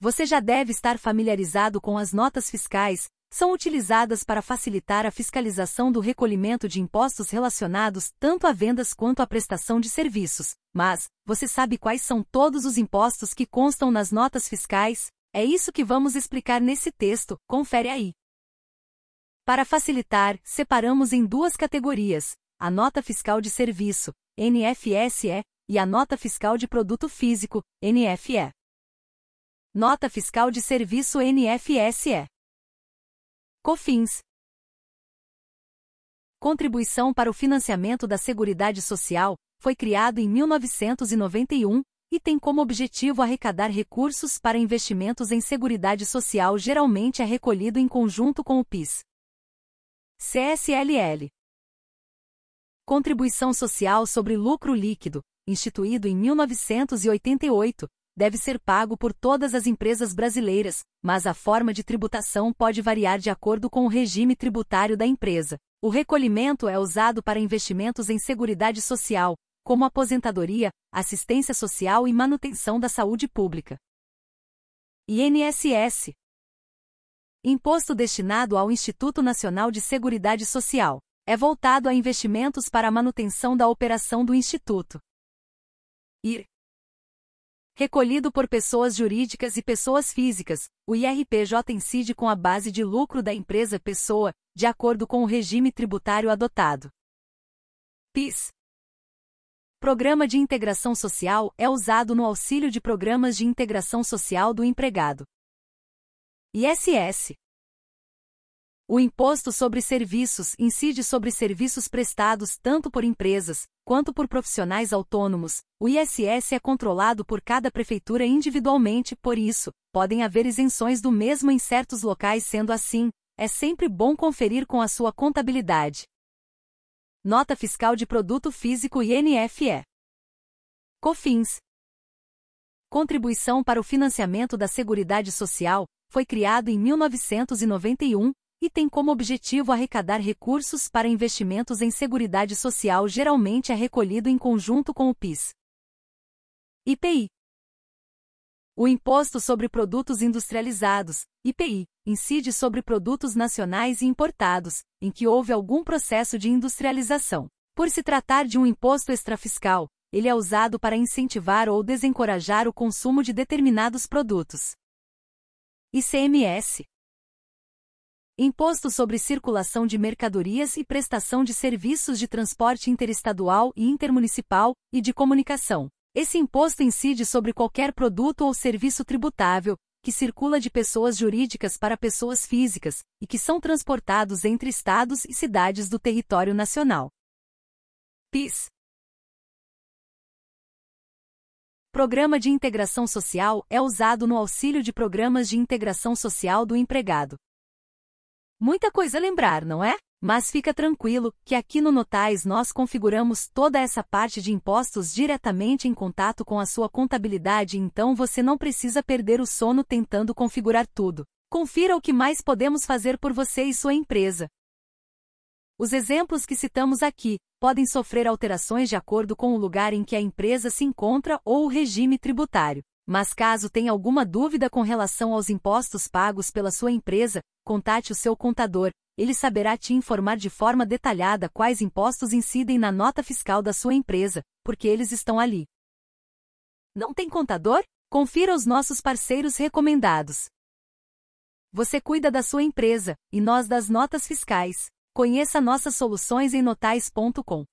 Você já deve estar familiarizado com as notas fiscais, são utilizadas para facilitar a fiscalização do recolhimento de impostos relacionados tanto a vendas quanto à prestação de serviços. Mas, você sabe quais são todos os impostos que constam nas notas fiscais? É isso que vamos explicar nesse texto, confere aí. Para facilitar, separamos em duas categorias, a nota fiscal de serviço, NFSE, e a nota fiscal de produto físico, NFE. Nota fiscal de serviço NFSE. COFINS. Contribuição para o Financiamento da Seguridade Social, foi criado em 1991 e tem como objetivo arrecadar recursos para investimentos em seguridade social, geralmente é recolhido em conjunto com o PIS. CSLL. Contribuição Social sobre Lucro Líquido, instituído em 1988, deve ser pago por todas as empresas brasileiras, mas a forma de tributação pode variar de acordo com o regime tributário da empresa. O recolhimento é usado para investimentos em seguridade social, como aposentadoria, assistência social e manutenção da saúde pública. INSS. Imposto destinado ao Instituto Nacional de Seguridade Social. É voltado a investimentos para a manutenção da operação do Instituto. IR. Recolhido por pessoas jurídicas e pessoas físicas, o IRPJ incide com a base de lucro da empresa pessoa, de acordo com o regime tributário adotado. PIS. Programa de Integração Social é usado no auxílio de programas de integração social do empregado. ISS. O Imposto sobre Serviços incide sobre serviços prestados tanto por empresas, quanto por profissionais autônomos. O ISS é controlado por cada prefeitura individualmente, por isso, podem haver isenções do mesmo em certos locais. Sendo assim, é sempre bom conferir com a sua contabilidade. Nota Fiscal de Produto Físico INFE. COFINS. Contribuição para o Financiamento da Seguridade Social, foi criado em 1991, e tem como objetivo arrecadar recursos para investimentos em seguridade social, geralmente é recolhido em conjunto com o PIS. IPI. O Imposto sobre Produtos Industrializados, IPI, incide sobre produtos nacionais e importados, em que houve algum processo de industrialização. Por se tratar de um imposto extrafiscal, ele é usado para incentivar ou desencorajar o consumo de determinados produtos. ICMS. Imposto sobre Circulação de Mercadorias e Prestação de Serviços de Transporte Interestadual e Intermunicipal, e de Comunicação. Esse imposto incide sobre qualquer produto ou serviço tributável, que circula de pessoas jurídicas para pessoas físicas, e que são transportados entre estados e cidades do território nacional. PIS. Programa de Integração Social é usado no auxílio de programas de integração social do empregado. Muita coisa a lembrar, não é? Mas fica tranquilo, que aqui no Notais nós configuramos toda essa parte de impostos diretamente em contato com a sua contabilidade, então você não precisa perder o sono tentando configurar tudo. Confira o que mais podemos fazer por você e sua empresa. Os exemplos que citamos aqui podem sofrer alterações de acordo com o lugar em que a empresa se encontra ou o regime tributário. Mas caso tenha alguma dúvida com relação aos impostos pagos pela sua empresa, contate o seu contador, ele saberá te informar de forma detalhada quais impostos incidem na nota fiscal da sua empresa, porque eles estão ali. Não tem contador? Confira os nossos parceiros recomendados. Você cuida da sua empresa, e nós das notas fiscais. Conheça nossas soluções em notais.com.